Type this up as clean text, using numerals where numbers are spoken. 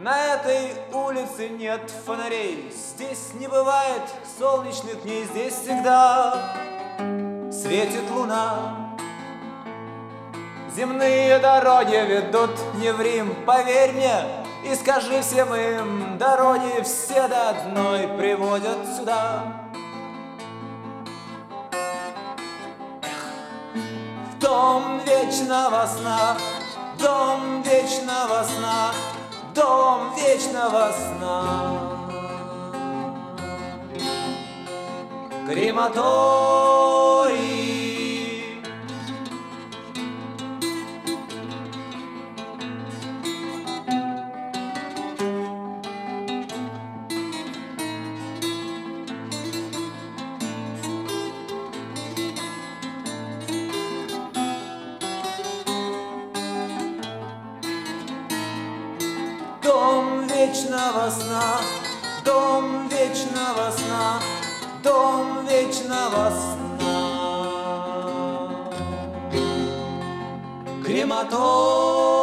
На этой улице нет фонарей, здесь не бывает солнечных дней, здесь всегда светит луна. Земные дороги ведут не в Рим, поверь мне и скажи всем им, дороги все до одной приводят сюда. Дом вечного сна, дом вечного сна, дом вечного сна. Крематорий. Дом вечного сна, дом вечного сна, дом вечного сна. Крематорий.